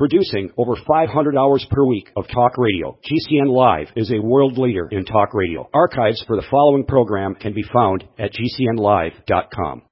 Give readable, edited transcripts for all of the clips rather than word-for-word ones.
Producing over 500 hours per week of talk radio, GCN Live is a world leader in talk radio. Archives for the following program can be found at GCNlive.com.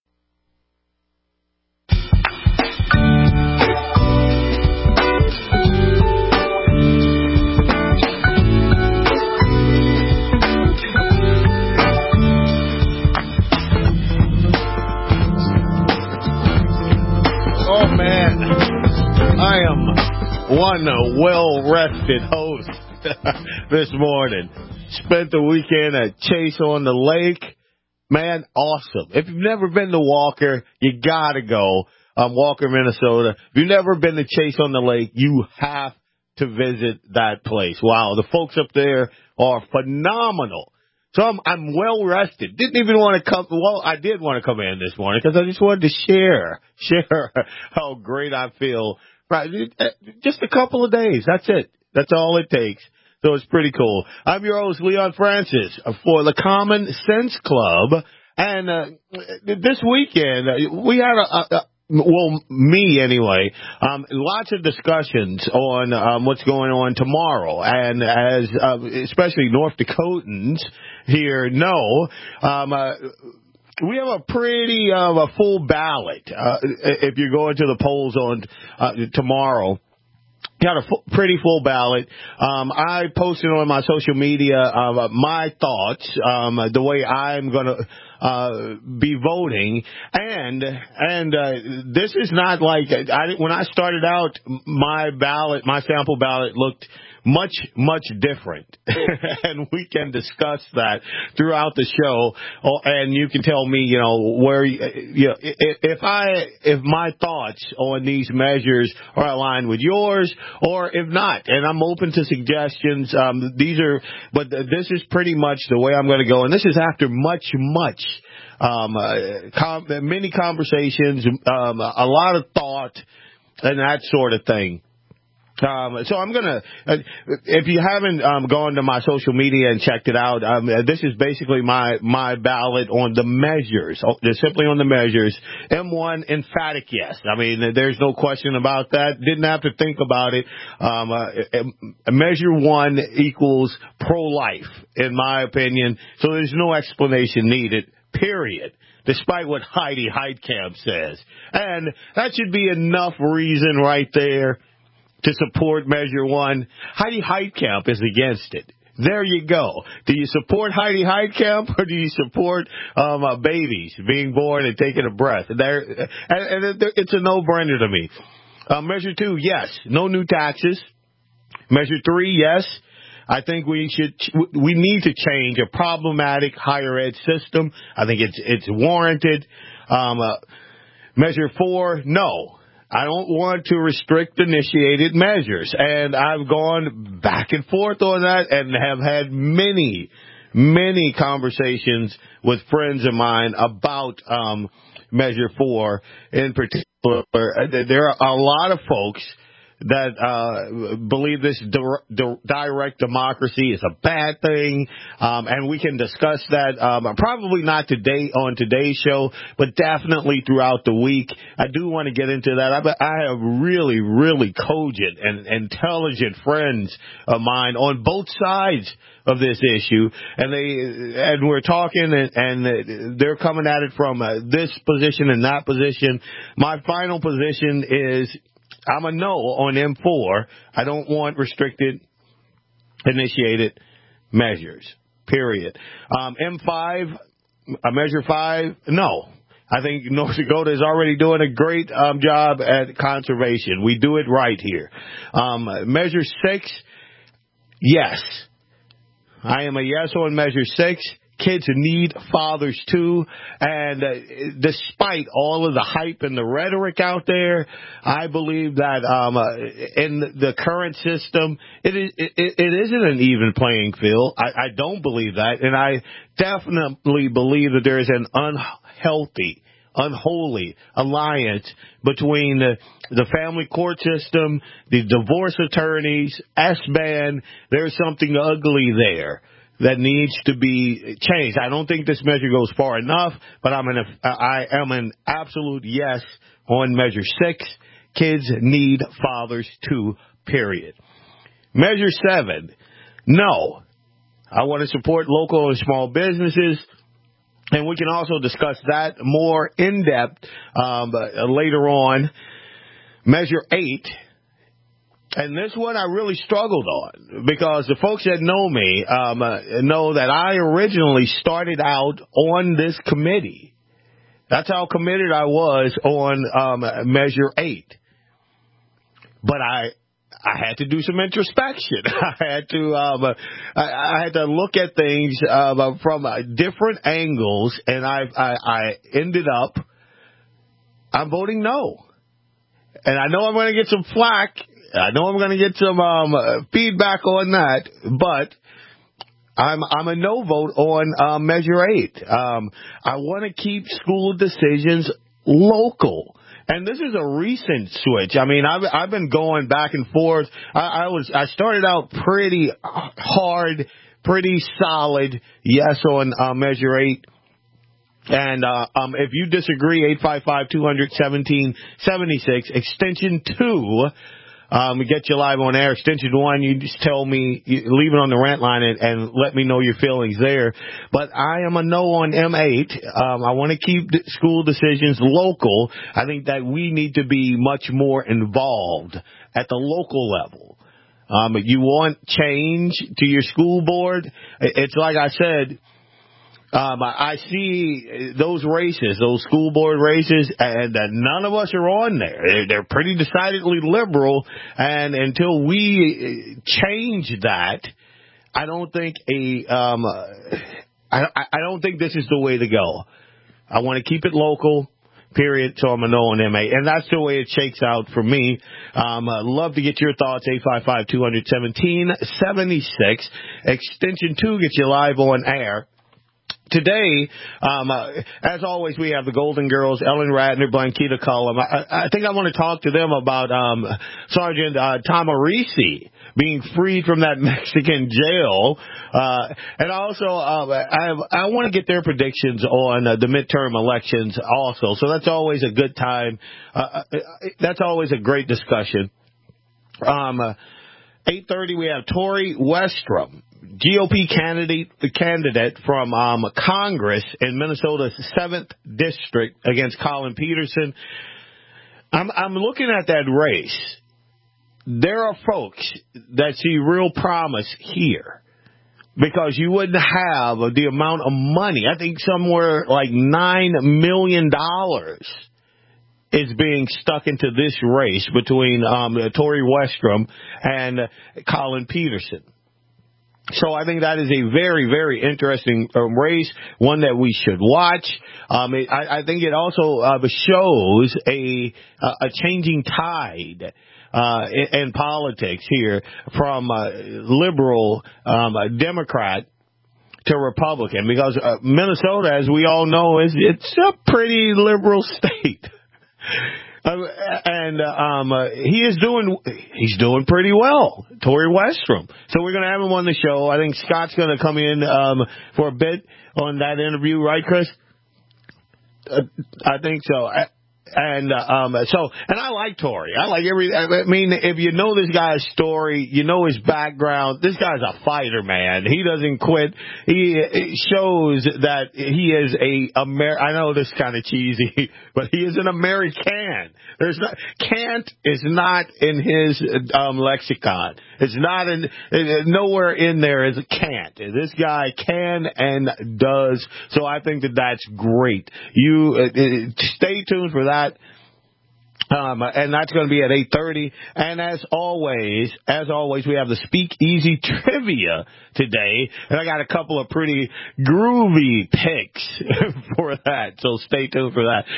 Oh, man. I am one well-rested host this morning. Spent the weekend at Chase on the Lake. Man, awesome. If you've never been to Walker, you got to go. Walker, Minnesota. If you've never been to Chase on the Lake, you have to visit that place. Wow, the folks up there are phenomenal. So I'm well rested. Didn't even want to come. Well, I did want to come in this morning because I just wanted to share how great I feel. Right, just a couple of days. That's it. That's all it takes. So it's pretty cool. I'm your host, Leon Francis, for the Common Sense Club. And this weekend, we had me anyway, lots of discussions on what's going on tomorrow. And as especially North Dakotans here know, we have a pretty full ballot if you're going to the polls on tomorrow. Got a pretty full ballot. I posted on my social media my thoughts, the way I'm going to be voting, and this is not like when I started out, my sample ballot looked much different, and we can discuss that throughout the show. And you can tell me, where if my thoughts on these measures are aligned with yours, or if not. And I'm open to suggestions. But this is pretty much the way I'm going to go. And this is after many conversations, a lot of thought, and that sort of thing. So I'm gonna, if you haven't gone to my social media and checked it out, this is basically my ballot on the measures, just simply on the measures. M1, emphatic yes. I mean, there's no question about that. Didn't have to think about it. Measure 1 equals pro-life, in my opinion. So there's no explanation needed, period. Despite what Heidi Heitkamp says. And that should be enough reason right there to support Measure 1. Heidi Heitkamp is against it. There you go. Do you support Heidi Heitkamp, or do you support babies being born and taking a breath? It's a no-brainer to me. Measure 2, yes, no new taxes. Measure 3, yes. I think we need to change a problematic higher ed system. I think it's warranted. Measure 4, no. I don't want to restrict initiated measures. And I've gone back and forth on that and have had many conversations with friends of mine about Measure 4 in particular. There are a lot of folks that believe this direct democracy is a bad thing, and we can discuss that probably not today on today's show, but definitely throughout the week. I do want to get into that. I have really cogent and intelligent friends of mine on both sides of this issue, and we're talking, and they're coming at it from this position and that position. My final position is I'm a no on M4. I don't want restricted initiated measures, period. M5, Measure 5, no. I think North Dakota is already doing a great job at conservation. We do it right here. Measure 6, yes. I am a yes on Measure 6. Kids need fathers too, and despite all of the hype and the rhetoric out there, I believe that in the current system, it isn't an even playing field. I don't believe that, and I definitely believe that there is an unholy alliance between the family court system, the divorce attorneys, S-band. There's something ugly there that needs to be changed. I don't think this measure goes far enough, but I am an absolute yes on Measure 6. kids need fathers too, period. Measure 7, no. I want to support local and small businesses. And we can also discuss that more in depth later on. Measure 8. And this one I really struggled on because the folks that know me know that I originally started out on this committee. That's how committed I was on Measure 8. But I had to do some introspection. I had to look at things from different angles, and I ended up I'm voting no. And I know I'm going to get some flack. I know I'm going to get some feedback on that, but I'm a no vote on Measure 8. I want to keep school decisions local. And this is a recent switch. I mean, I've been going back and forth. I started out pretty hard, pretty solid yes on Measure 8. And if you disagree, 855-200-1776, extension 2. We get you live on air. Extension 1, you just tell me, you leave it on the rant line and let me know your feelings there. But I am a no on M8. I want to keep school decisions local. I think that we need to be much more involved at the local level. You want change to your school board? It's like I said, I see those races, those school board races, and none of us are on there. They're pretty decidedly liberal, and until we change that, I don't think I don't think this is the way to go. I want to keep it local. Period. So I'm a no on MA. And that's the way it shakes out for me. I'd love to get your thoughts. 855-200-1776. Extension 2 gets you live on air. Today, as always, we have the Golden Girls, Ellen Ratner, Blanquita Cullum. I think I want to talk to them about Sergeant Tamarisi being freed from that Mexican jail. And also, I want to get their predictions on the midterm elections also. So that's always a good time. That's always a great discussion. 8:30, we have Tori Westrum, GOP candidate from Congress in Minnesota's 7th District against Colin Peterson. I'm looking at that race. There are folks that see real promise here because you wouldn't have the amount of money. I think somewhere like $9 million is being stuck into this race between Tori Westrum and Colin Peterson. So I think that is a very, very interesting race, one that we should watch. I think it also shows a changing tide in politics here from liberal Democrat to Republican, because Minnesota, as we all know, it's a pretty liberal state. He's doing pretty well, Tori Westrum. So we're going to have him on the show. I think Scott's going to come in for a bit on that interview, right, Chris? I think so. And I like Tori. I mean, if you know this guy's story, you know his background. This guy's a fighter, man. He doesn't quit. He shows that he is I know this is kind of cheesy, but he is an American. Can't is not in his lexicon. It's not nowhere in there is a can't. This guy can and does. So I think that's great. You stay tuned for that. And that's going to be at 8:30. And as always, we have the Speakeasy Trivia today. And I got a couple of pretty groovy picks for that. So stay tuned for that.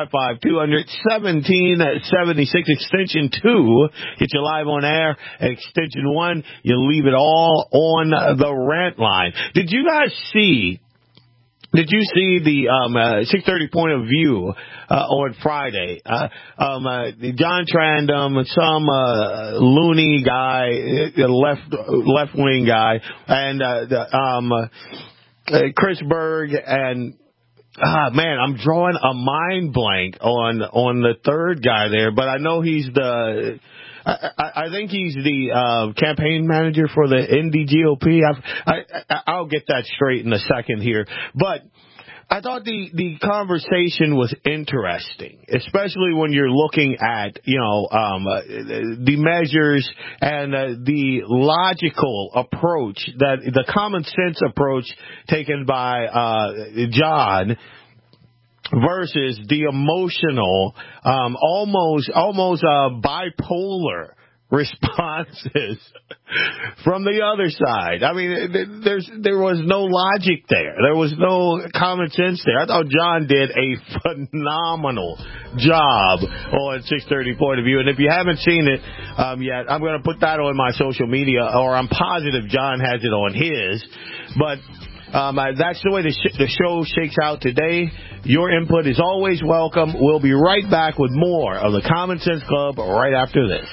855-200-1776, extension 2. Get you live on air. Extension 1, you leave it all on the rant line. Did you see the 6:30 point of view on Friday? John Trandom, some loony guy, left wing guy, and Chris Berg and Man, I'm drawing a mind blank on the third guy there, but I know he's I think he's the campaign manager for the NDGOP. I'll get that straight in a second here. But I thought the conversation was interesting, especially when you're looking at, the measures and the logical approach, that the common sense approach taken by John versus the emotional, almost bipolar responses from the other side. I mean, there was no logic there. There was no common sense there. I thought John did a phenomenal job on 630 Point of View. And if you haven't seen it yet, I'm going to put that on my social media, or I'm positive John has it on his. But that's the way the show shakes out today. Your input is always welcome. We'll be right back with more of the Common Sense Club right after this.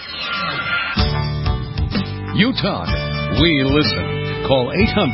You talk, we listen. Call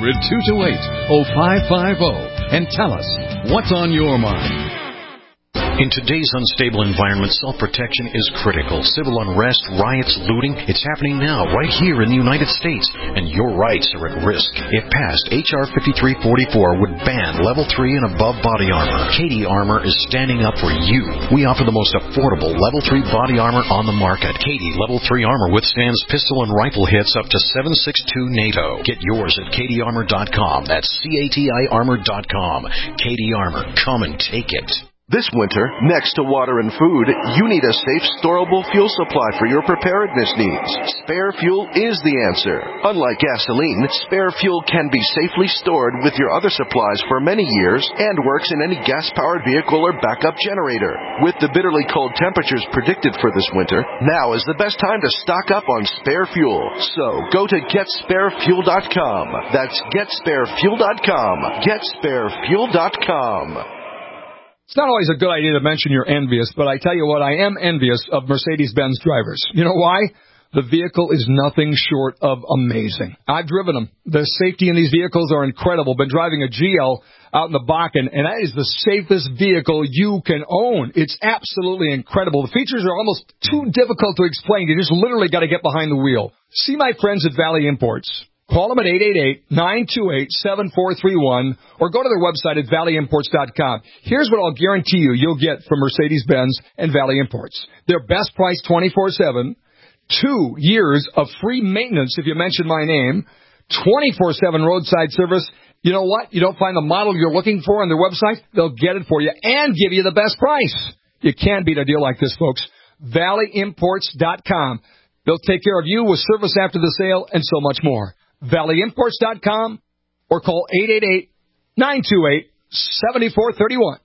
800-228-0550 and tell us what's on your mind. In today's unstable environment, self-protection is critical. Civil unrest, riots, looting, it's happening now right here in the United States, and your rights are at risk. If passed, H.R. 5344 would ban Level 3 and above body armor. Katie Armor is standing up for you. We offer the most affordable Level 3 body armor on the market. Katie Level 3 armor withstands pistol and rifle hits up to 7.62 NATO. Get yours at katiearmor.com. That's CATI armor.com. Katie Armor. Come and take it. This winter, next to water and food, you need a safe, storable fuel supply for your preparedness needs. Spare fuel is the answer. Unlike gasoline, spare fuel can be safely stored with your other supplies for many years and works in any gas-powered vehicle or backup generator. With the bitterly cold temperatures predicted for this winter, now is the best time to stock up on spare fuel. So, go to GetSpareFuel.com. That's GetSpareFuel.com. GetSpareFuel.com. It's not always a good idea to mention you're envious, but I tell you what, I am envious of Mercedes-Benz drivers. You know why? The vehicle is nothing short of amazing. I've driven them. The safety in these vehicles are incredible. Been driving a GL out in the Bakken, and that is the safest vehicle you can own. It's absolutely incredible. The features are almost too difficult to explain. You just literally got to get behind the wheel. See my friends at Valley Imports. Call them at 888-928-7431 or go to their website at valleyimports.com. Here's what I'll guarantee you'll get from Mercedes-Benz and Valley Imports. Their best price 24/7, 2 years of free maintenance if you mention my name, 24/7 roadside service. You know what? You don't find the model you're looking for on their website? They'll get it for you and give you the best price. You can't beat a deal like this, folks. valleyimports.com. They'll take care of you with service after the sale and so much more. valleyimports.com or call 888-928-7431.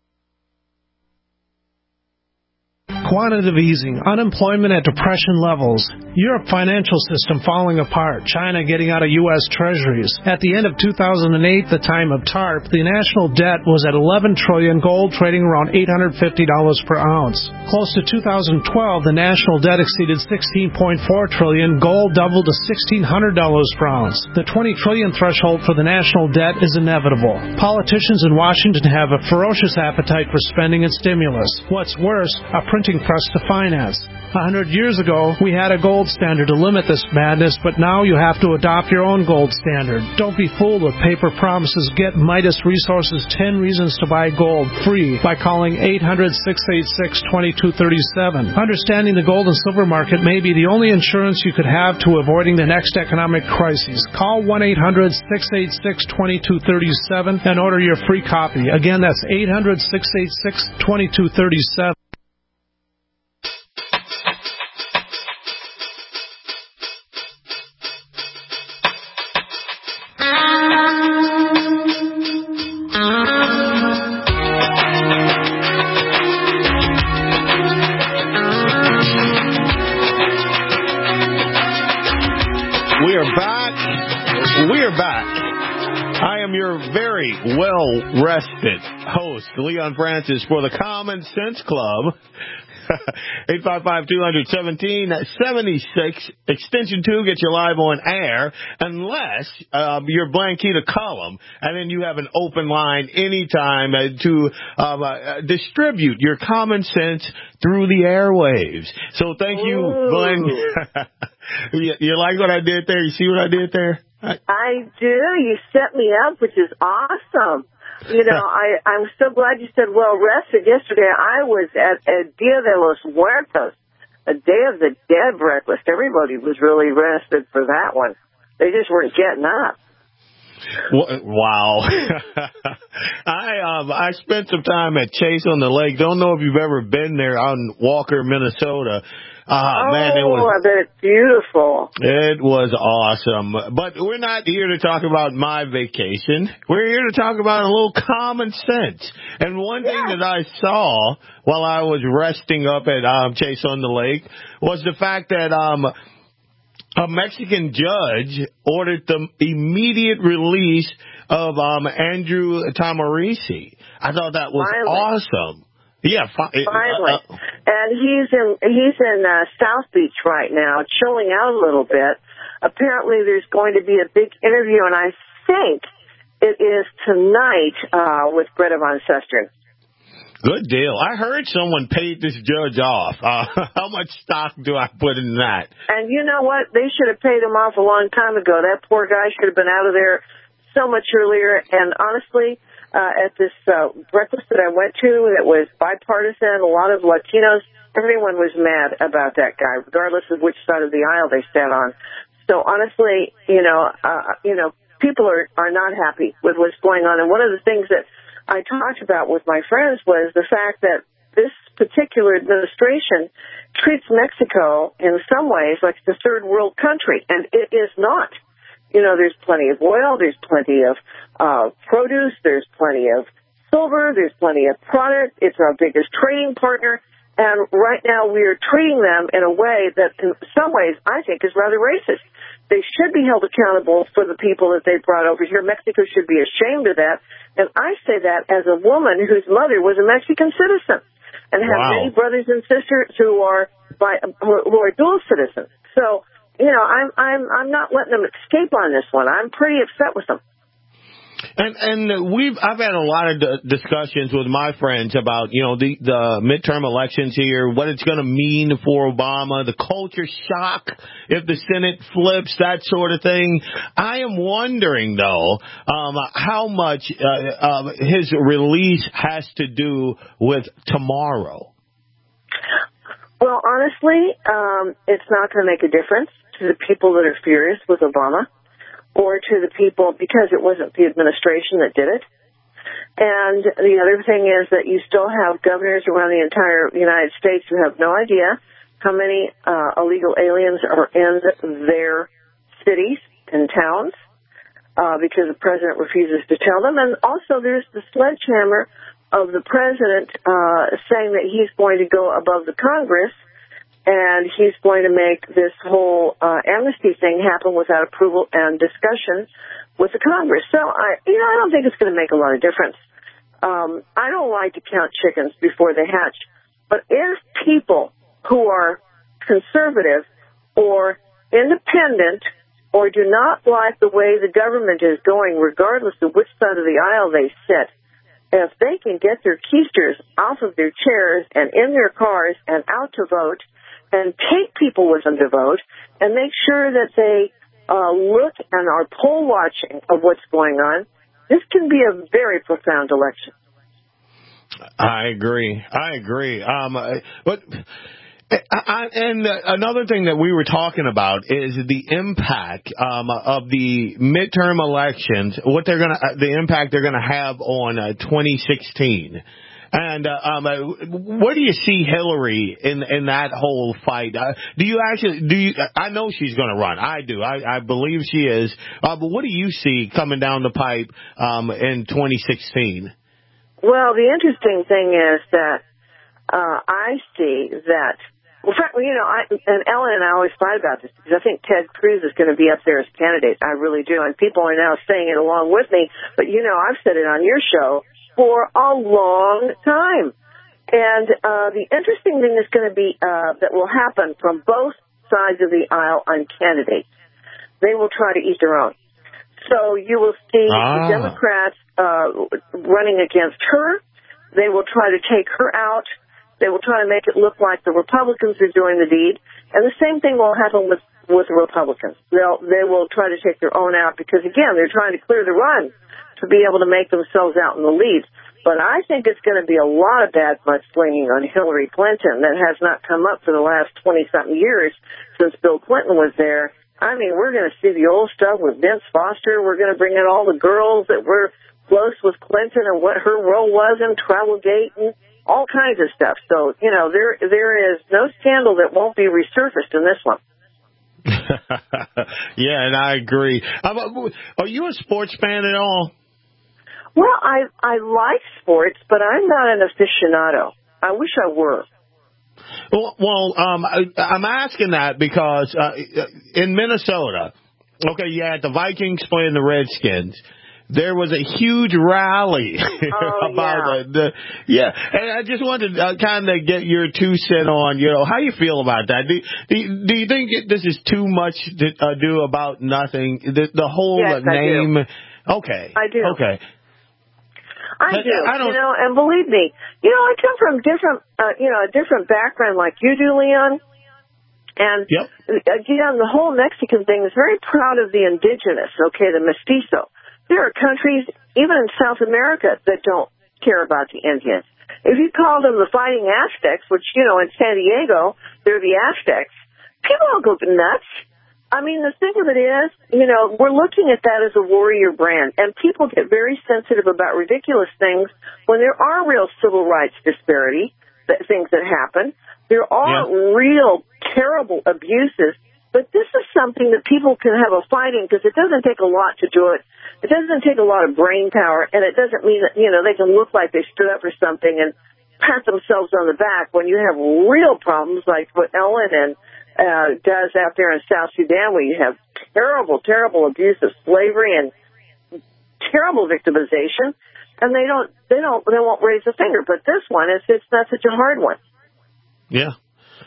Quantitative easing, unemployment at depression levels, Europe financial system falling apart, China getting out of U.S. treasuries. At the end of 2008, the time of TARP, the national debt was at $11 trillion, gold trading around $850 per ounce. Close to 2012, the national debt exceeded $16.4 trillion, gold doubled to $1,600 per ounce. The $20 trillion threshold for the national debt is inevitable. Politicians in Washington have a ferocious appetite for spending and stimulus. What's worse, a printing press to finance. 100 years ago, we had a gold standard to limit this madness, but now you have to adopt your own gold standard. Don't be fooled with paper promises. Get Midas Resources 10 Reasons to Buy Gold free by calling 800-686-2237. Understanding the gold and silver market may be the only insurance you could have to avoiding the next economic crisis. Call 1-800-686-2237 and order your free copy. Again, that's 800-686-2237. We are back. I am your very well-rested host, Leon Francis, for the Common Sense Club. 855-200-1776. Extension 2 gets you live on air, unless you're Blanquita Cullum, and then you have an open line anytime to distribute your common sense through the airwaves. So thank you, Glenn. You like what I did there? You see what I did there? I do. You set me up, which is awesome. You know, I'm so glad you said well rested. Yesterday I was at a Dia de los Muertos, a Day of the Dead breakfast. Everybody was really rested for that one. They just weren't getting up. Wow. I spent some time at Chase on the Lake. Don't know if you've ever been there out in Walker, Minnesota. Man, it was, I bet it's beautiful. It was awesome. But we're not here to talk about my vacation. We're here to talk about a little common sense. And one thing that I saw while I was resting up at Chase on the Lake was the fact that a Mexican judge ordered the immediate release of Andrew Tamarisi. I thought that was awesome. Yeah, finally. And he's in South Beach right now, chilling out a little bit. Apparently there's going to be a big interview, and I think it is tonight with Greta Van Susteren. Good deal. I heard someone paid this judge off. How much stock do I put in that? And you know what? They should have paid him off a long time ago. That poor guy should have been out of there so much earlier. And honestly, at this breakfast that I went to that was bipartisan, a lot of Latinos, everyone was mad about that guy, regardless of which side of the aisle they sat on. So honestly, people are not happy with what's going on. And one of the things that I talked about with my friends was the fact that this particular administration treats Mexico in some ways like the third world country, and it is not. You know, there's plenty of oil, there's plenty of produce, there's plenty of silver, there's plenty of product. It's our biggest trading partner. And right now we are treating them in a way that in some ways I think is rather racist. They should be held accountable for the people that they brought over here. Mexico should be ashamed of that. And I say that as a woman whose mother was a Mexican citizen and have many brothers and sisters who are dual citizens. So, you know, I'm not letting them escape on this one. I'm pretty upset with them. And I've had a lot of discussions with my friends about, you know, the midterm elections here, what it's going to mean for Obama, the culture shock if the Senate flips, that sort of thing. I am wondering, though, how much his release has to do with tomorrow. Well, honestly, it's not going to make a difference to the people that are furious with Obama, or to the people, because it wasn't the administration that did it. And the other thing is that you still have governors around the entire United States who have no idea how many illegal aliens are in their cities and towns because the president refuses to tell them. And also there's the sledgehammer of the president saying that he's going to go above the Congress and he's going to make this whole amnesty thing happen without approval and discussion with the Congress. So, I don't think it's going to make a lot of difference. I don't like to count chickens before they hatch. But if people who are conservative or independent or do not like the way the government is going, regardless of which side of the aisle they sit, if they can get their keisters off of their chairs and in their cars and out to vote, and take people with them to vote, and make sure that they look and are poll watching of what's going on, this can be a very profound election. I agree. But another thing that we were talking about is the impact of the midterm elections, the impact they're gonna have on 2016. And where do you see Hillary in that whole fight? I know she's going to run. I do. I believe she is. But what do you see coming down the pipe in 2016? Well, the interesting thing is that I see that. Well, and Ellen and I always fight about this because I think Ted Cruz is going to be up there as candidate. I really do. And people are now saying it along with me. But, I've said it on your show for a long time. And the interesting thing is going to be that will happen from both sides of the aisle on candidates. They will try to eat their own. So you will see the Democrats running against her. They will try to take her out. They will try to make it look like the Republicans are doing the deed. And the same thing will happen with the Republicans. They will try to take their own out because, again, they're trying to clear the run to be able to make themselves out in the lead. But I think it's going to be a lot of bad mudslinging on Hillary Clinton that has not come up for the last 20-something years since Bill Clinton was there. I mean, we're going to see the old stuff with Vince Foster. We're going to bring in all the girls that were close with Clinton and what her role was in Travelgate and all kinds of stuff. So, you know, there is no scandal that won't be resurfaced in this one. Yeah, and I agree. Are you a sports fan at all? Well, I like sports, but I'm not an aficionado. I wish I were. Well, I'm asking that because in Minnesota, okay, you had the Vikings playing the Redskins. There was a huge rally about and I just wanted to kind of get your 2 cents on, you know, how you feel about that. Do you think this is too much to do about nothing? The whole name. I do. Okay. I do. Okay. I do, you know, and believe me, you know, I come from a different background like you do, Leon. And again, the whole Mexican thing is very proud of the indigenous, okay, the mestizo. There are countries, even in South America, that don't care about the Indians. If you call them the Fighting Aztecs, which, you know, in San Diego, they're the Aztecs, people don't go nuts. I mean, the thing of it is, you know, we're looking at that as a warrior brand, and people get very sensitive about ridiculous things when there are real civil rights disparity, things that happen. There are real terrible abuses, but this is something that people can have a fight in because it doesn't take a lot to do it. It doesn't take a lot of brain power, and it doesn't mean that, you know, they can look like they stood up for something and pat themselves on the back when you have real problems like what Ellen and does out there in South Sudan, where you have terrible, terrible abuse of slavery and terrible victimization, and they won't raise a finger. But this one, it's not such a hard one. Yeah.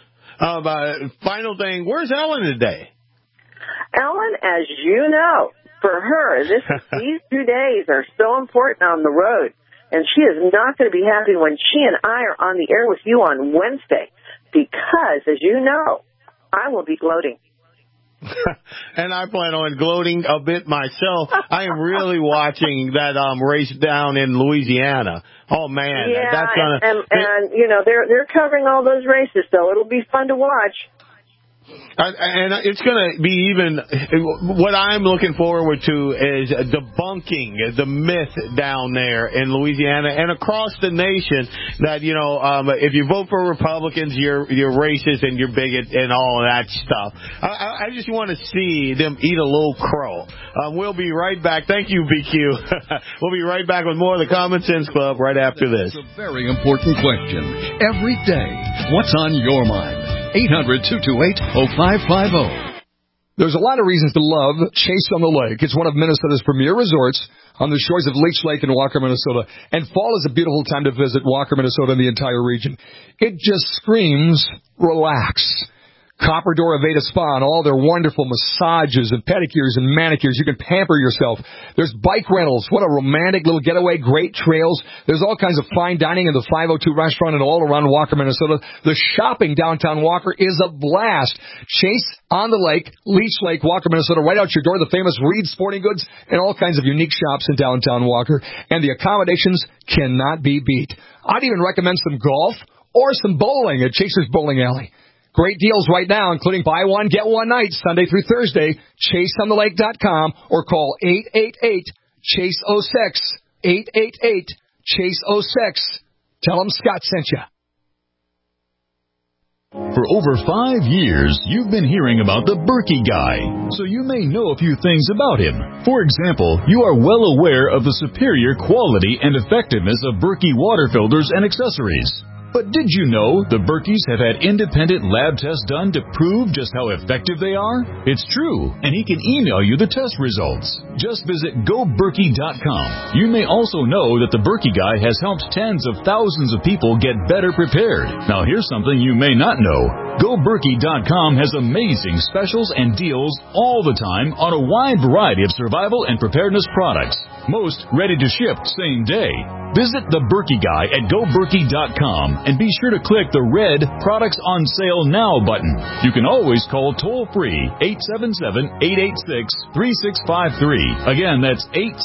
Final thing, where's Ellen today? Ellen, as you know, for her, these 2 days are so important on the road, and she is not going to be happy when she and I are on the air with you on Wednesday, because, as you know, I will be gloating. And I plan on gloating a bit myself. I am really watching that race down in Louisiana. Oh man, that's gonna and you know they're covering all those races, so it'll be fun to watch. And it's going to be even, what I'm looking forward to is debunking the myth down there in Louisiana and across the nation that, you know, if you vote for Republicans, you're racist and you're bigot and all of that stuff. I just want to see them eat a little crow. We'll be right back. Thank you, BQ. We'll be right back with more of the Common Sense Club right after this. It's a very important question. Every day, what's on your mind? 800-228-0550. There's a lot of reasons to love Chase on the Lake. It's one of Minnesota's premier resorts on the shores of Leech Lake in Walker, Minnesota. And fall is a beautiful time to visit Walker, Minnesota, and the entire region. It just screams, relax. Copper Door Aveda Spa and all their wonderful massages and pedicures and manicures. You can pamper yourself. There's bike rentals. What a romantic little getaway. Great trails. There's all kinds of fine dining in the 502 restaurant and all around Walker, Minnesota. The shopping downtown Walker is a blast. Chase on the Lake, Leech Lake, Walker, Minnesota. Right out your door, the famous Reed Sporting Goods and all kinds of unique shops in downtown Walker. And the accommodations cannot be beat. I'd even recommend some golf or some bowling at Chase's Bowling Alley. Great deals right now, including buy one, get one night, Sunday through Thursday. ChaseOnTheLake.com or call 888-CHASE-06. 888-CHASE-06. Tell them Scott sent you. For over 5 years, you've been hearing about the Berkey guy, so you may know a few things about him. For example, you are well aware of the superior quality and effectiveness of Berkey water filters and accessories. But did you know the Berkeys have had independent lab tests done to prove just how effective they are? It's true, and he can email you the test results. Just visit GoBerkey.com. You may also know that the Berkey Guy has helped tens of thousands of people get better prepared. Now here's something you may not know. GoBerkey.com has amazing specials and deals all the time on a wide variety of survival and preparedness products. Most ready to ship same day. Visit the Berkey Guy at GoBerkey.com and be sure to click the red Products on Sale Now button. You can always call toll-free 877-886-3653. Again, that's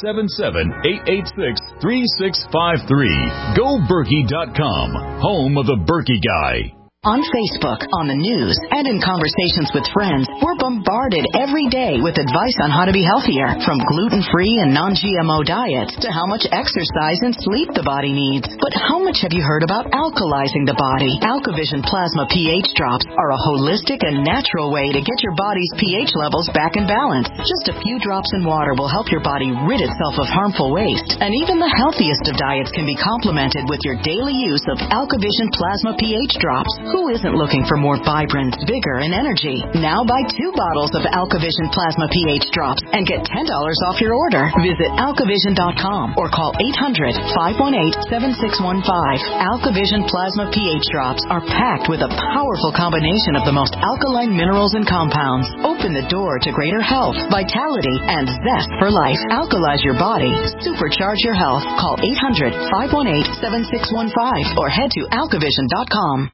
877-886-3653. GoBerkey.com, home of the Berkey Guy. On Facebook, on the news, and in conversations with friends, we're bombarded every day with advice on how to be healthier, from gluten-free and non-GMO diets to how much exercise and sleep the body needs. But how much have you heard about alkalizing the body? AlkaVision Plasma pH drops are a holistic and natural way to get your body's pH levels back in balance. Just a few drops in water will help your body rid itself of harmful waste. And even the healthiest of diets can be complemented with your daily use of AlkaVision Plasma pH drops. Who isn't looking for more vibrance, vigor, and energy? Now buy 2 bottles of AlkaVision Plasma pH drops and get $10 off your order. Visit AlkaVision.com or call 800-518-7615. AlkaVision Plasma pH drops are packed with a powerful combination of the most alkaline minerals and compounds. Open the door to greater health, vitality, and zest for life. Alkalize your body. Supercharge your health. Call 800-518-7615 or head to AlkaVision.com.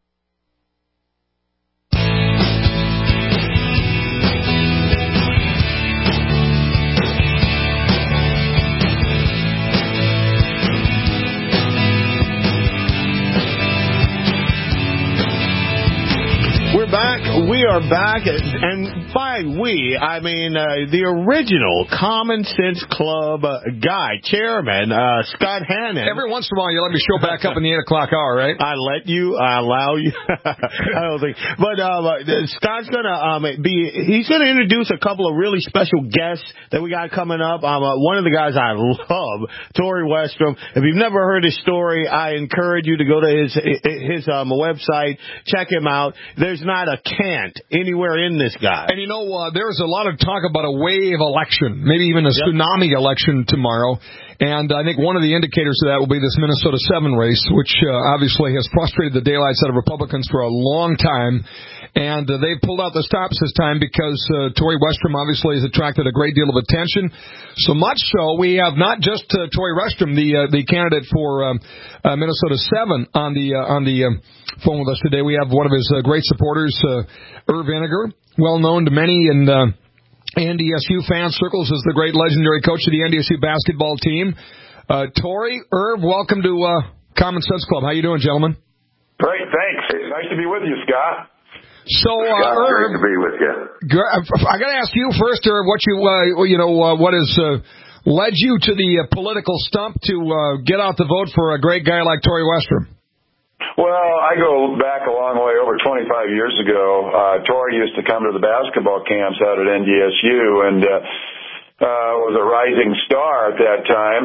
We are back, and by we, I mean the original Common Sense Club guy, chairman, Scott Hannon. Every once in a while, you let me show back up in the 8 o'clock hour, right? I allow you. I don't think. But Scott's going to he's going to introduce a couple of really special guests that we got coming up. One of the guys I love, Tori Westrom. If you've never heard his story, I encourage you to go to his website, check him out. There's not a can't anywhere in this guy. And there's a lot of talk about a wave election, maybe even a tsunami election tomorrow. And I think one of the indicators of that will be this Minnesota 7 race, which obviously has frustrated the daylights out of Republicans for a long time. And they pulled out the stops this time because Tori Westrom obviously has attracted a great deal of attention. So much so, we have not just Tori Westrom, the candidate for Minnesota 7, on the phone with us today. We have one of his great supporters, Irv Vinegar, well known to many in NDSU fan circles as the great legendary coach of the NDSU basketball team. Tori, Irv, welcome to Common Sense Club. How you doing, gentlemen? Great, thanks. Nice to be with you, Scott. So, Irv, great to be with you. I got to ask you first, Irv, what has led you to the political stump to get out the vote for a great guy like Tori Westrom? Well, I go back a long way. Over 25 years ago, Tori used to come to the basketball camps out at NDSU and was a rising star at that time.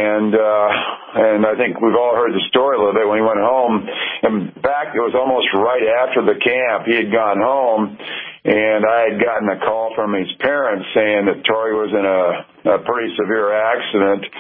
And I think we've all heard the story a little bit when he went home. In fact, it was almost right after the camp. He had gone home, and I had gotten a call from his parents saying that Tori was in a pretty severe accident.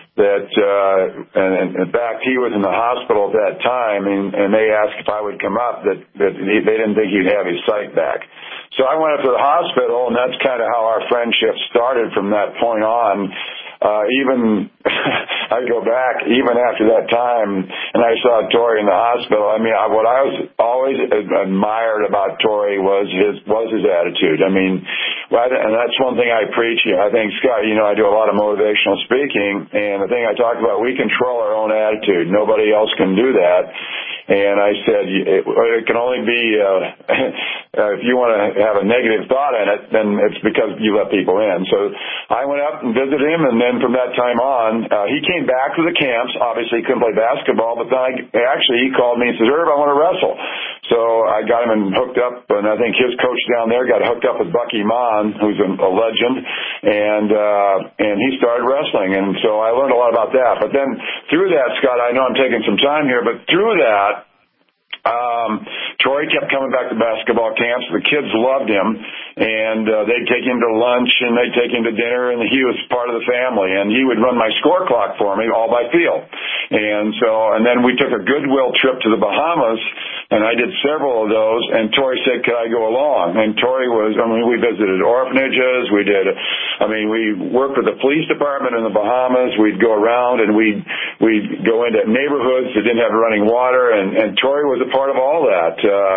And in fact, he was in the hospital at that time, and they asked if I would come up, that they didn't think he'd have his sight back. So I went up to the hospital, and that's kind of how our friendship started from that point on. Even I go back even after that time, and I saw Tori in the hospital. I mean, what I was always admired about Tori was his attitude. I mean, and that's one thing I preach. I think, Scott, I do a lot of motivational speaking, and the thing I talk about, we control our own attitude. Nobody else can do that. And I said, it can only be, if you want to have a negative thought in it, then it's because you let people in. So I went up and visited him, and then from that time on, he came back to the camps. Obviously, he couldn't play basketball, but then he called me and says, Irv, I want to wrestle. So I got him hooked up, and I think his coach down there got hooked up with Bucky Mon, who's a legend, and he started wrestling. And so I learned a lot about that. But then through that, Scott, I know I'm taking some time here, but through that, Tori kept coming back to basketball camps. The kids loved him, and they'd take him to lunch and they'd take him to dinner, and he was part of the family. And he would run my score clock for me all by feel. And then we took a goodwill trip to the Bahamas, and I did several of those. And Tori said, "Could I go along?" And Tori we visited orphanages. We worked with the police department in the Bahamas. We'd go around and we'd go into neighborhoods that didn't have running water, and Tori was a part of all that.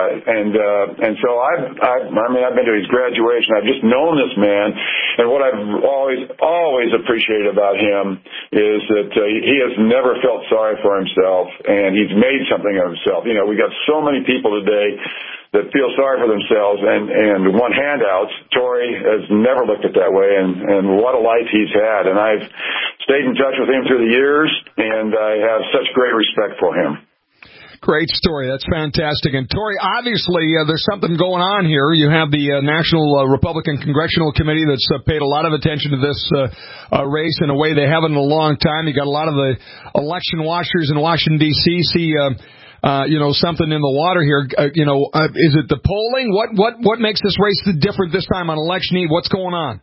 And so I've been to his graduation. I've just known this man, and what I've always appreciated about him is that he has never felt sorry for himself, and he's made something of himself. You know, we got so many people today that feel sorry for themselves and want handouts. Tori has never looked at it that way, and what a life he's had. And I've stayed in touch with him through the years, and I have such great respect for him. Great story. That's fantastic. And Tori, obviously, there's something going on here. You have the National Republican Congressional Committee that's paid a lot of attention to this race in a way they haven't in a long time. You got a lot of the election watchers in Washington, D.C. see something in the water here. Is it the polling? What makes this race different this time on election eve? What's going on?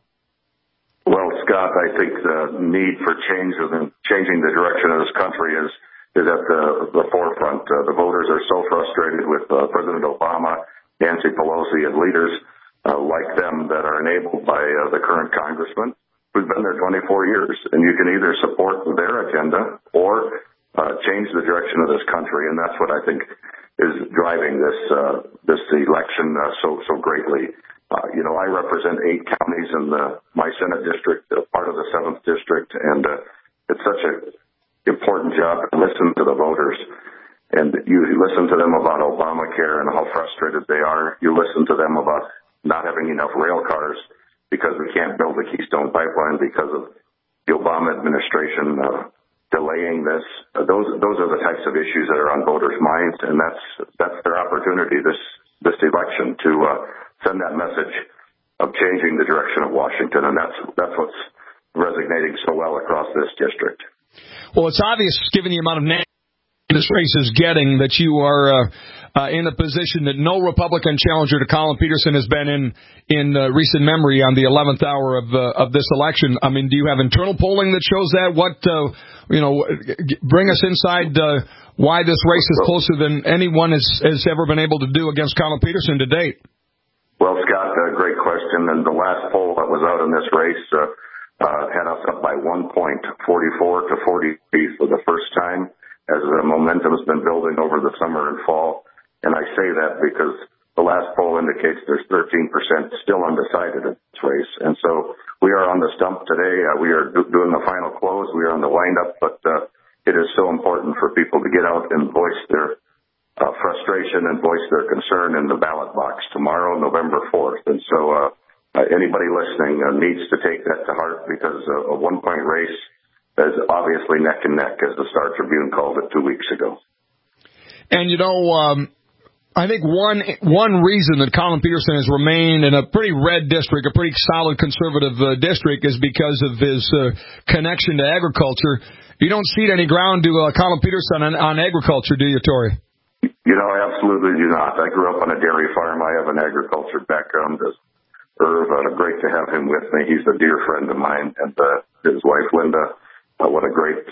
Well, Scott, I think the need for changing the direction of this country is at the forefront. The voters are so frustrated with President Obama, Nancy Pelosi, and leaders like them that are enabled by the current congressman who's been there 24 years. And you can either support their agenda or change the direction of this country, and that's what I think is driving this election so greatly. I represent 8 counties in my Senate district, part of the 7th district, and it's such an important job to listen to the voters. And you listen to them about Obamacare and how frustrated they are. You listen to them about not having enough rail cars because we can't build the Keystone Pipeline because of the Obama administration delaying this. Those are the types of issues that are on voters' minds, and that's their opportunity this election to send that message of changing the direction of Washington, and that's what's resonating so well across this district. Well, it's obvious, given the amount of this race is getting, that you are in a position that no Republican challenger to Collin Peterson has been in recent memory on the 11th hour of this election. I mean, do you have internal polling that shows that? Bring us inside why this race is closer than anyone has ever been able to do against Collin Peterson to date. Well, Scott, great question. And the last poll that was out in this race had us up by 1 point, 44 to 43 for the first time, as the momentum has been building over the summer and fall. And I say that because the last poll indicates there's 13% still undecided in this race. And so we are on the stump today. We are doing the final close. We are on the windup, but it is so important for people to get out and voice their frustration and voice their concern in the ballot box tomorrow, November 4th. And so anybody listening needs to take that to heart, because a 1-point race is obviously neck and neck, as the Star Tribune called it 2 weeks ago. And, I think one reason that Collin Peterson has remained in a pretty red district, a pretty solid conservative district, is because of his connection to agriculture. You don't cede any ground to Collin Peterson on agriculture, do you, Tori? I absolutely do not. I grew up on a dairy farm. I have an agriculture background. Irv, great to have him with me. He's a dear friend of mine, and his wife, Linda. What a great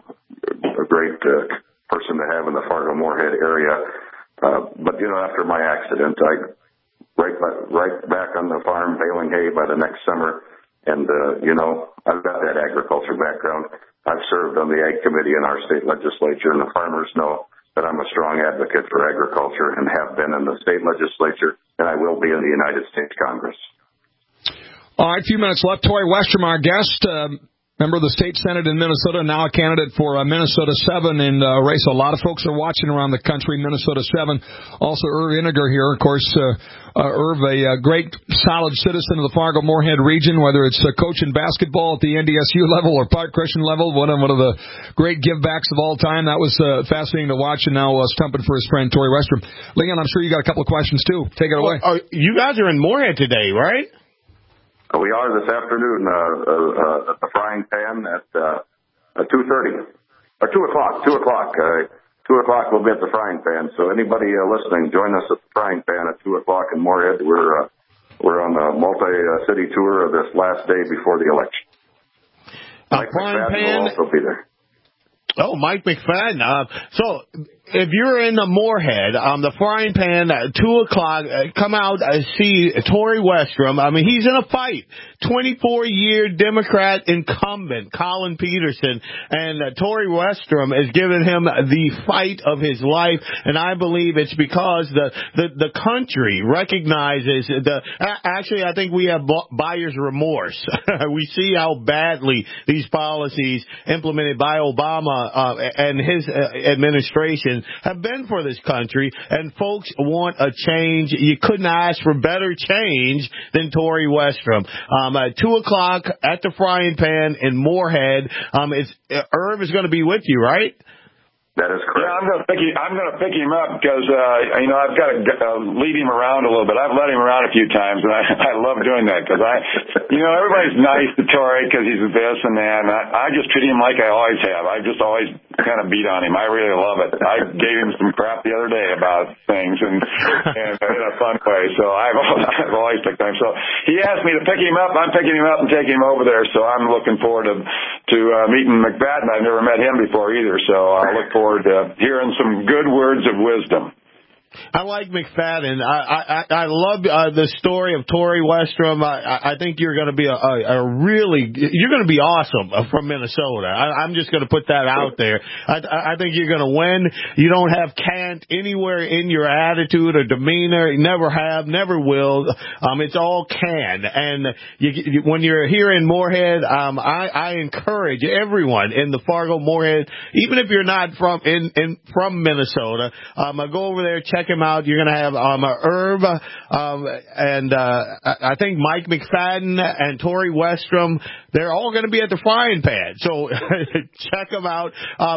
person to have in the Fargo-Moorhead area. But after my accident, I right back on the farm baling hay by the next summer. And, I've got that agriculture background. I've served on the Ag Committee in our state legislature, and the farmers know that I'm a strong advocate for agriculture and have been in the state legislature, and I will be in the United States Congress. All right, a few minutes left. Tori Westrom, our guest, member of the state Senate in Minnesota, now a candidate for Minnesota 7 in a race a lot of folks are watching around the country, Minnesota 7. Also, Irv Iniger here, of course. Irv, a great, solid citizen of the Fargo-Moorhead region, whether it's coaching basketball at the NDSU level or Park Christian level, one of the great give-backs of all time. That was fascinating to watch, and now stumping for his friend Tori Westrom. Leon, I'm sure you got a couple of questions, too. Take it away. You guys are in Moorhead today, right? We are this afternoon at the Frying Pan at 2:30 or 2 o'clock. 2 o'clock we'll be at the Frying Pan. So anybody listening, join us at the Frying Pan at 2 o'clock in Moorhead. We're on a multi-city tour of this last day before the election. Mike McFadden will also be there. Oh, Mike McFadden. So if you're in the Moorhead, the Frying Pan, 2 o'clock, come out, see Tory Westrum. I mean, he's in a fight. 24-year Democrat incumbent, Colin Peterson, and Tory Westrum is giving him the fight of his life, and I believe it's because the country recognizes actually, I think we have buyer's remorse. We see how badly these policies implemented by Obama and his administration have been for this country, and folks want a change. You couldn't ask for better change than Tory Westrum. At 2 o'clock at the Frying Pan in Moorhead. Irv is going to be with you, right? That is correct. Yeah, I'm going to pick him up because I've got to lead him around a little bit. I've led him around a few times, and I love doing that because everybody's nice to Tory because he's this and that. And I just treat him like I always have. I just always kind of beat on him. I really love it. I gave him some crap the other day about things and in a fun way. So I've always picked on him. So he asked me to pick him up. I'm picking him up and taking him over there. So I'm looking forward to meeting McFadden. I've never met him before either. So I look forward to hearing some good words of wisdom. I like McFadden. I love the story of Tory Westrum. I think you're going to be you're going to be awesome from Minnesota. I'm just going to put that out there. I think you're going to win. You don't have can't anywhere in your attitude or demeanor. You never have, never will. It's all can. And when you're here in Moorhead, I encourage everyone in the Fargo Moorhead, even if you're not from Minnesota, go over there, check him out. You're going to have Irv and I think Mike McFadden and Tory Westrum. They're all going to be at the Frying Pan. So check them out.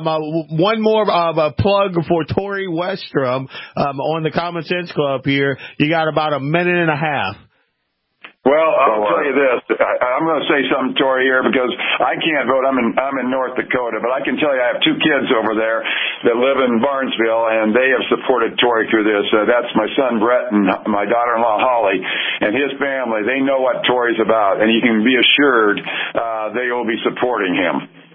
One more plug for Tory Westrum on the Common Sense Club here. You got about a minute and a half. Well, I'll tell you this. I'm going to say something, Tory, here because I can't vote. I'm in North Dakota, but I can tell you I have 2 kids over there that live in Barnesville, and they have supported Tory through this. That's my son Brett and my daughter-in-law Holly and his family. They know what Tory's about, and you can be assured they will be supporting him.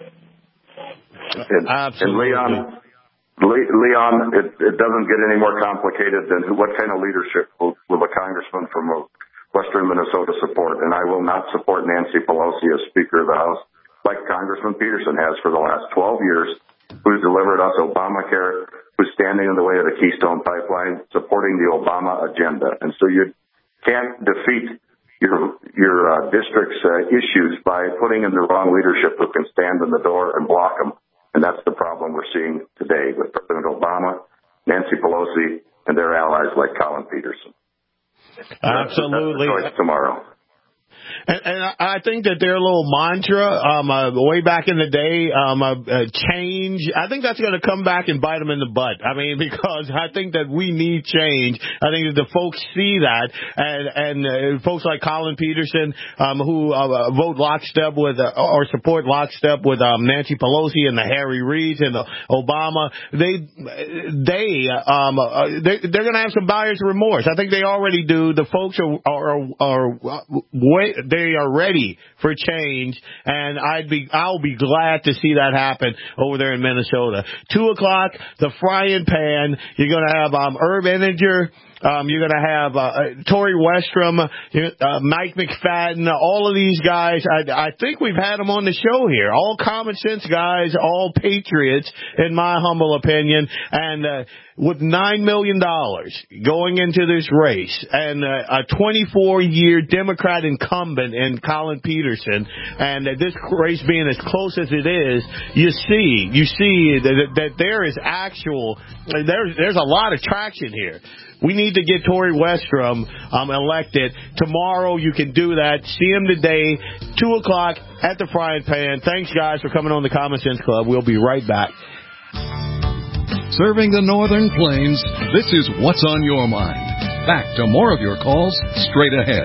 Absolutely. And Leon, it doesn't get any more complicated than what kind of leadership will a congressman from Western Minnesota support, and I will not support Nancy Pelosi as Speaker of the House like Congressman Peterson has for the last 12 years, who's delivered us Obamacare, who's standing in the way of the Keystone Pipeline, supporting the Obama agenda. And so you can't defeat your district's issues by putting in the wrong leadership who can stand in the door and block them. And that's the problem we're seeing today with President Obama, Nancy Pelosi, and their allies like Colin Peterson. Absolutely. That's the choice tomorrow. And I think that their little mantra, way back in the day, change, I think that's going to come back and bite them in the butt. I mean, because I think that we need change. I think that the folks see that, and folks like Colin Peterson, who vote lockstep with, or support lockstep with Nancy Pelosi and the Harry Reids and the Obama, they're going to have some buyer's remorse. I think they already do. The folks they are ready for change, and I'll be glad to see that happen over there in Minnesota. 2 o'clock, the Frying Pan. You're going to have Irv Eniger. You're going to have Tory Westrum, Mike McFadden, all of these guys. I think we've had them on the show here. All common sense guys, all patriots, in my humble opinion. And with $9 million going into this race and a 24-year Democrat incumbent in Colin Peterson, and this race being as close as it is, you see that there is there's a lot of traction here. We need to get Tory Westrum elected. Tomorrow you can do that. See him today, 2 o'clock at the Frying Pan. Thanks, guys, for coming on the Common Sense Club. We'll be right back. Serving the Northern Plains, this is What's on Your Mind. Back to more of your calls straight ahead.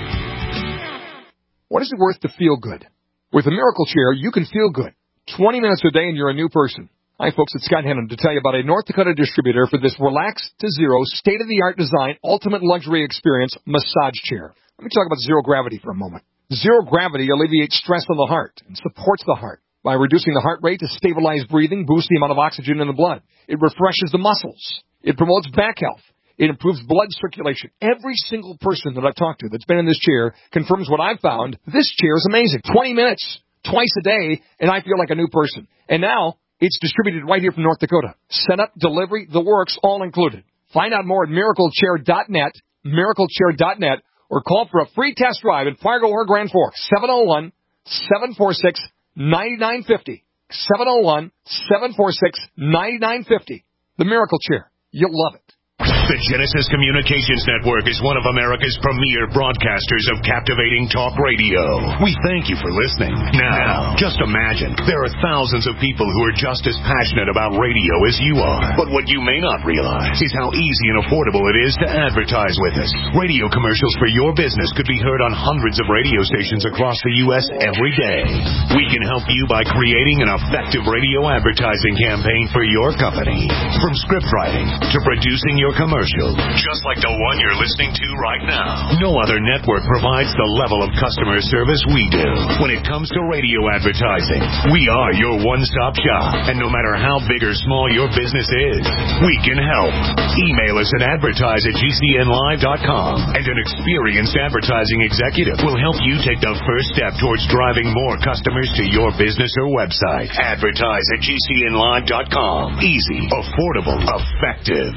What is it worth to feel good? With the Miracle Chair, you can feel good. 20 minutes a day and you're a new person. Hi, folks. It's Scott Hennon to tell you about a North Dakota distributor for this relaxed to zero, state-of-the-art design, ultimate luxury experience massage chair. Let me talk about zero gravity for a moment. Zero gravity alleviates stress on the heart and supports the heart by reducing the heart rate to stabilize breathing, boost the amount of oxygen in the blood. It refreshes the muscles. It promotes back health. It improves blood circulation. Every single person that I've talked to that's been in this chair confirms what I've found. This chair is amazing. 20 minutes, twice a day, and I feel like a new person. And now, it's distributed right here from North Dakota. Setup, delivery, the works, all included. Find out more at miraclechair.net, miraclechair.net, or call for a free test drive in Fargo or Grand Forks, 701-746-9950. 701-746-9950. The Miracle Chair. You'll love it. The Genesis Communications Network is one of America's premier broadcasters of captivating talk radio. We thank you for listening. Now, just imagine, there are thousands of people who are just as passionate about radio as you are. But what you may not realize is how easy and affordable it is to advertise with us. Radio commercials for your business could be heard on hundreds of radio stations across the U.S. every day. We can help you by creating an effective radio advertising campaign for your company. From script writing to producing your commercial, just like the one you're listening to right now. No other network provides the level of customer service we do. When it comes to radio advertising, we are your one-stop shop. And no matter how big or small your business is, we can help. Email us at advertise@gcnlive.com, and an experienced advertising executive will help you take the first step towards driving more customers to your business or website. Advertise@gcnlive.com. Easy, affordable, effective.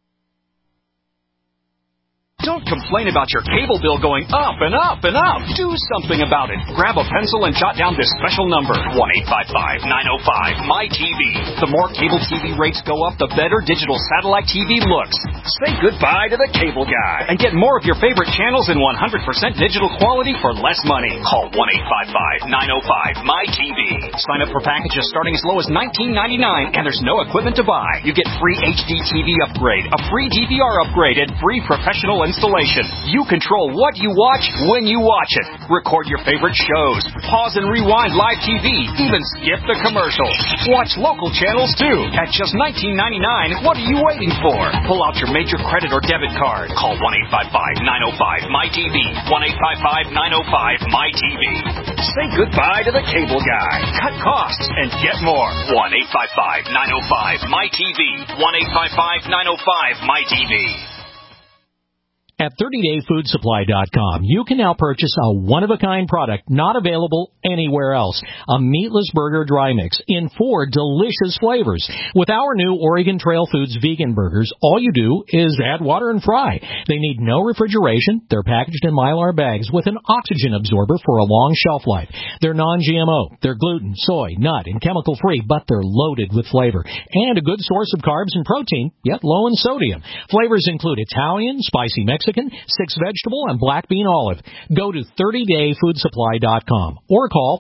Don't complain about your cable bill going up and up and up. Do something about it. Grab a pencil and jot down this special number, 1-855-905-MY-TV. The more cable TV rates go up, the better digital satellite TV looks. Say goodbye to the cable guy and get more of your favorite channels in 100% digital quality for less money. Call 1-855-905-MY-TV. Sign up for packages starting as low as $19.99, and there's no equipment to buy. You get free HD TV upgrade, a free DVR upgrade, and free professional installation. You control what you watch when you watch it. Record your favorite shows. Pause and rewind live TV. Even skip the commercials. Watch local channels too. At just $19.99, what are you waiting for? Pull out your major credit or debit card. Call 1-855-905-MY-TV. 1-855-905-MY-TV. Say goodbye to the cable guy. Cut costs and get more. 1-855-905-MY-TV. 1-855-905-MY-TV. At 30dayfoodsupply.com, you can now purchase a one-of-a-kind product not available anywhere else. A meatless burger dry mix in 4 delicious flavors. With our new Oregon Trail Foods vegan burgers, all you do is add water and fry. They need no refrigeration. They're packaged in Mylar bags with an oxygen absorber for a long shelf life. They're non-GMO. They're gluten, soy, nut, and chemical-free, but they're loaded with flavor. And a good source of carbs and protein, yet low in sodium. Flavors include Italian, spicy Mexican, 6 vegetable, and black bean olive. Go to 30dayfoodsupply.com or call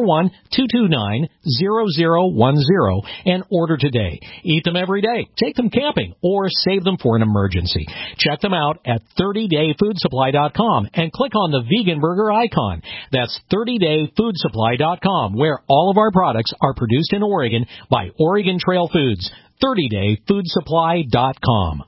541-229-0010 and order today. Eat them every day, take them camping, or save them for an emergency. Check them out at 30dayfoodsupply.com and click on the vegan burger icon. That's 30dayfoodsupply.com, where all of our products are produced in Oregon by Oregon Trail Foods. 30dayfoodsupply.com.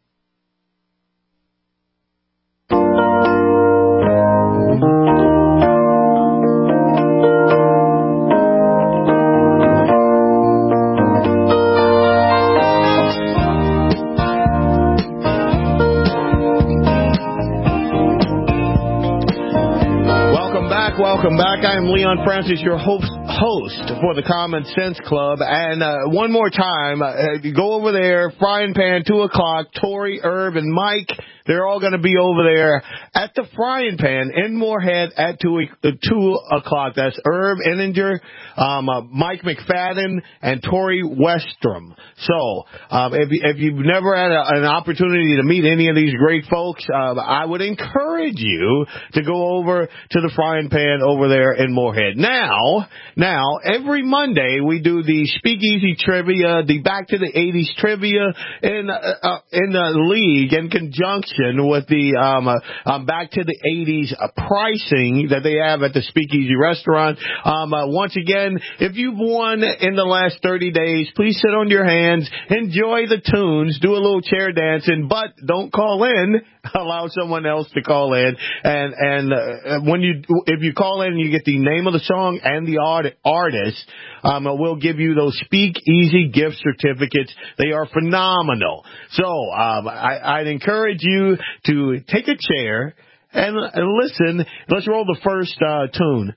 Welcome back. I am Leon Francis, your host for the Common Sense Club. And one more time, go over there, Frying Pan, 2 o'clock. Tori, Herb, and Mike, they're all going to be over there at the Frying Pan in Moorhead at 2 o'clock. That's Herb Enninger, Mike McFadden, and Tori Westrom. So if you've never had an opportunity to meet any of these great folks, I would encourage you to go over to the Frying Pan over there in Moorhead. Now, every Monday we do the Speakeasy Trivia, the Back to the 80s Trivia in the league in conjunction action with the back to the 80s pricing that they have at the Speakeasy Restaurant. Once again, if you've won in the last 30 days, please sit on your hands, enjoy the tunes, do a little chair dancing, but don't call in. Allow someone else to call in, and if you call in, you get the name of the song and the artist. We'll give you those Speakeasy gift certificates. They are phenomenal. So I'd encourage you to take a chair and listen. Let's roll the first tune.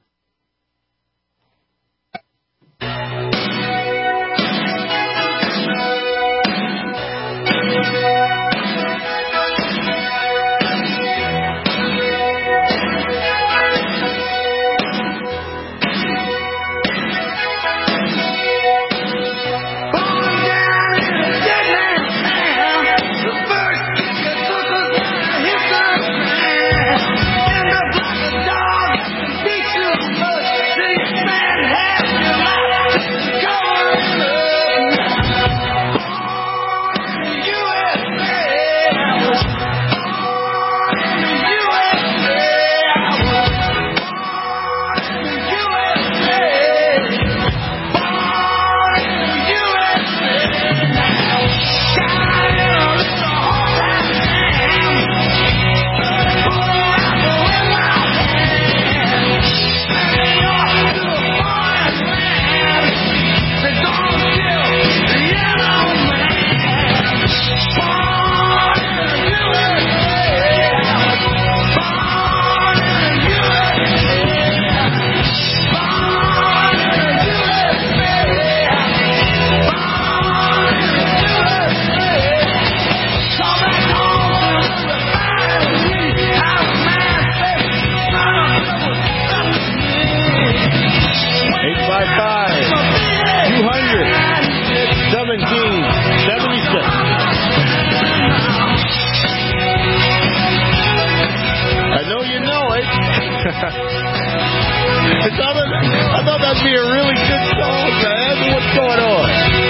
I thought that'd be a really good song, man. What's going on?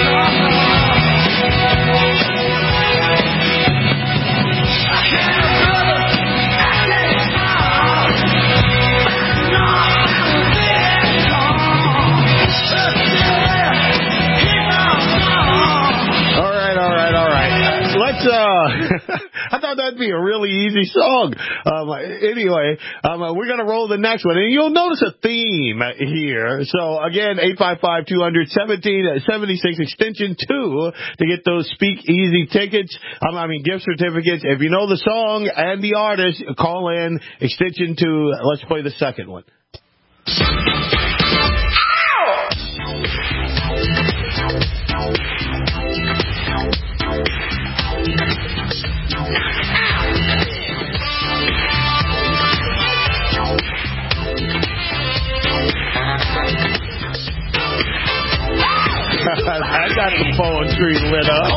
All right. Let's I thought that'd be a really easy song. Anyway, we're going to roll the next one. And you'll notice a theme here. So, again, 855-200-1776, extension 2, to get those Speakeasy tickets. Gift certificates. If you know the song and the artist, call in, extension 2. Let's play the second one. I got the poetry lit up.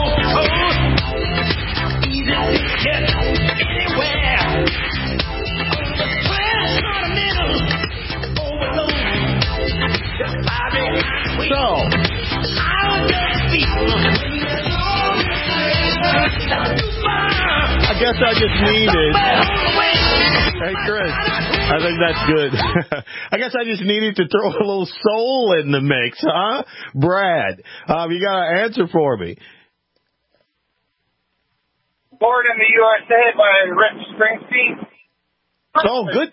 So, I guess I just needed. Hey, Chris, I think that's good. I guess I just needed to throw a little soul in the mix, huh? Brad, you got an answer for me. Born in the USA by Rich Springsteen. Oh, good.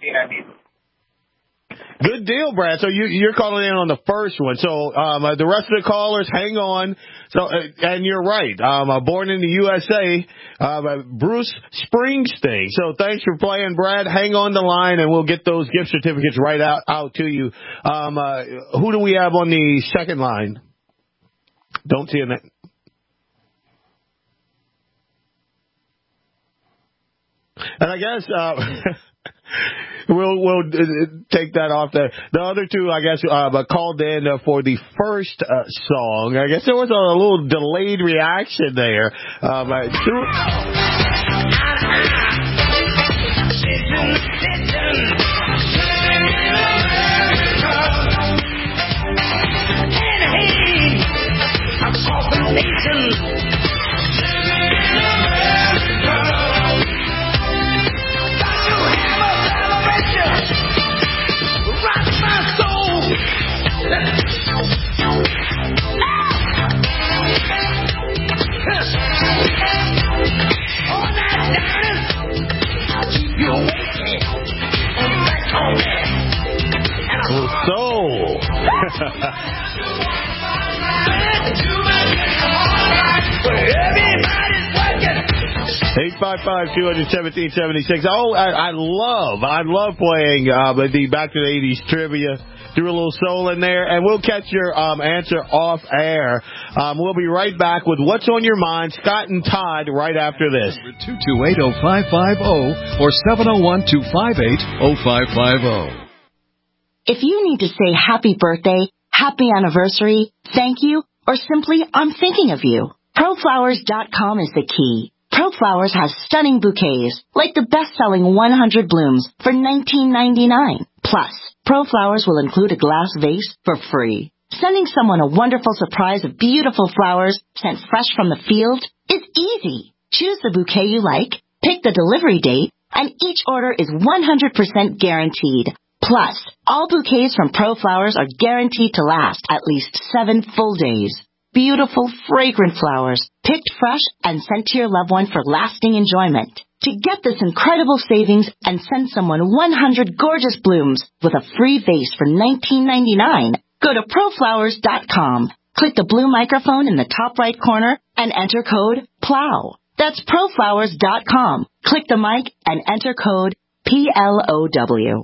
Good deal, Brad. So you're calling in on the first one. So the rest of the callers, hang on. So and you're right. Born in the USA, Bruce Springsteen. So thanks for playing, Brad. Hang on the line, and we'll get those gift certificates right out to you. Who do we have on the second line? Don't see a name. And I guess we'll take that off there. The other two, I guess, called in for the first song. I guess there was a little delayed reaction there. $855-217-76. Oh, I love playing the Back to the 80s trivia. Threw a little soul in there, and we'll catch your answer off air. We'll be right back with What's on Your Mind, Scott and Todd, right after this. 228-0550 or 701-258-0550. If you need to say happy birthday, happy anniversary, thank you, or simply I'm thinking of you, ProFlowers.com is the key. ProFlowers has stunning bouquets, like the best-selling 100 blooms for $19.99. Plus, ProFlowers will include a glass vase for free. Sending someone a wonderful surprise of beautiful flowers sent fresh from the field is easy. Choose the bouquet you like, pick the delivery date, and each order is 100% guaranteed. Plus, all bouquets from ProFlowers are guaranteed to last at least 7 full days. Beautiful, fragrant flowers, picked fresh and sent to your loved one for lasting enjoyment. To get this incredible savings and send someone 100 gorgeous blooms with a free vase for $19.99, go to ProFlowers.com. Click the blue microphone in the top right corner and enter code PLOW. That's ProFlowers.com. Click the mic and enter code PLOW.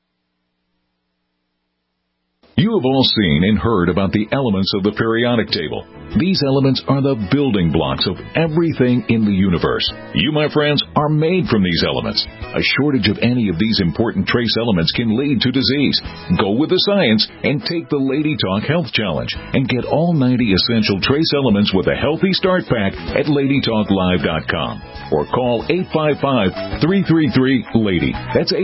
You have all seen and heard about the elements of the periodic table. These elements are the building blocks of everything in the universe. You, my friends, are made from these elements. A shortage of any of these important trace elements can lead to disease. Go with the science and take the Lady Talk Health Challenge and get all 90 essential trace elements with a healthy start pack at LadyTalkLive.com or call 855-333-LADY. That's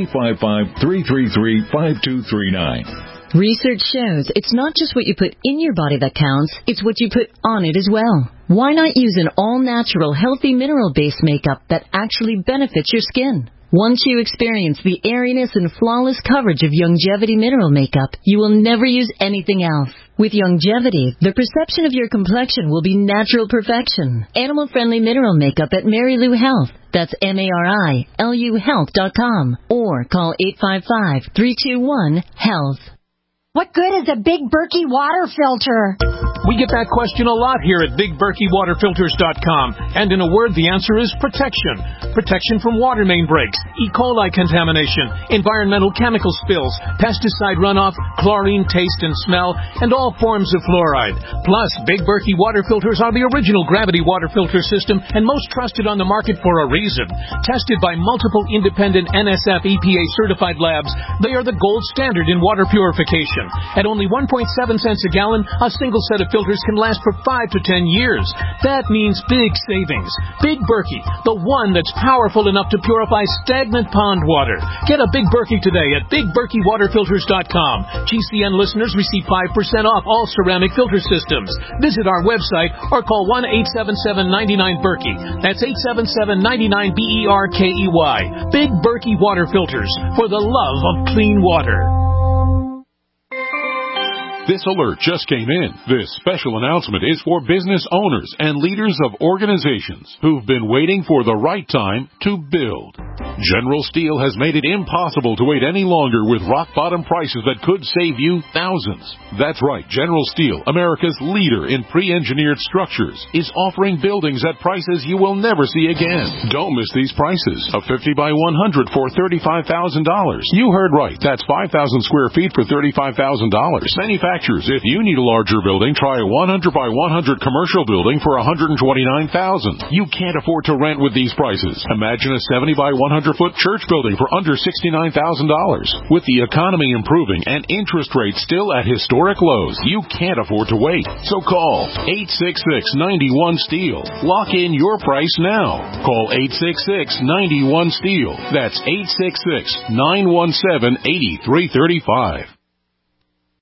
855-333-5239. Research shows it's not just what you put in your body that counts, it's what you put on it as well. Why not use an all-natural, healthy mineral-based makeup that actually benefits your skin? Once you experience the airiness and flawless coverage of Youngevity mineral makeup, you will never use anything else. With Youngevity, the perception of your complexion will be natural perfection. Animal-friendly mineral makeup at Mary Lou Health. That's MARILU Health.com or call 855-321-HEALTH. What good is a Big Berkey water filter? We get that question a lot here at BigBerkeyWaterFilters.com. And in a word, the answer is protection. Protection from water main breaks, E. coli contamination, environmental chemical spills, pesticide runoff, chlorine taste and smell, and all forms of fluoride. Plus, Big Berkey water filters are the original gravity water filter system and most trusted on the market for a reason. Tested by multiple independent NSF EPA certified labs, they are the gold standard in water purification. At only 1.7 cents a gallon, a single set of filters can last for 5 to 10 years. That means big savings. Big Berkey, the one that's powerful enough to purify stagnant pond water. Get a Big Berkey today at BigBerkeyWaterFilters.com. GCN listeners receive 5% off all ceramic filter systems. Visit our website or call 1-877-99-BERKEY. That's 877-99-BERKEY. Big Berkey Water Filters, for the love of clean water. This alert just came in. This special announcement is for business owners and leaders of organizations who've been waiting for the right time to build. General Steel has made it impossible to wait any longer with rock-bottom prices that could save you thousands. That's right, General Steel, America's leader in pre-engineered structures, is offering buildings at prices you will never see again. Don't miss these prices. A 50 by 100 for $35,000. You heard right. That's 5,000 square feet for $35,000. Manufacturers, if you need a larger building, try a 100 by 100 commercial building for $129,000. You can't afford to rent with these prices. Imagine a 70 by 100-foot church building for under $69,000. With the economy improving and interest rates still at historic lows, you can't afford to wait. So call 866-91-STEEL. Lock in your price now. Call 866-91-STEEL. That's 866-917-8335.